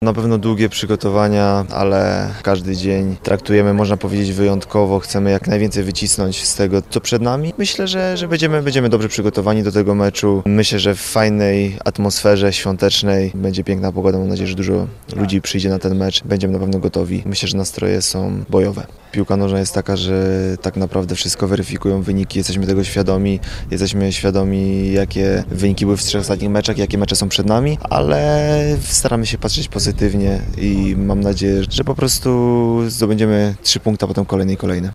Na pewno długie przygotowania, ale każdy dzień traktujemy, można powiedzieć, wyjątkowo. Chcemy jak najwięcej wycisnąć z tego, co przed nami. Myślę, że będziemy dobrze przygotowani do tego meczu. Myślę, że w fajnej atmosferze świątecznej będzie piękna pogoda. Mam nadzieję, że dużo ludzi przyjdzie na ten mecz. Będziemy na pewno gotowi. Myślę, że nastroje są bojowe. Piłka nożna jest taka, że tak naprawdę wszystko weryfikują wyniki. Jesteśmy tego świadomi. Jesteśmy świadomi, jakie wyniki były w 3 ostatnich meczach, jakie mecze są przed nami, ale staramy się patrzeć pozytywnie i mam nadzieję, że po prostu zdobędziemy 3 punkty, a potem kolejne i kolejne.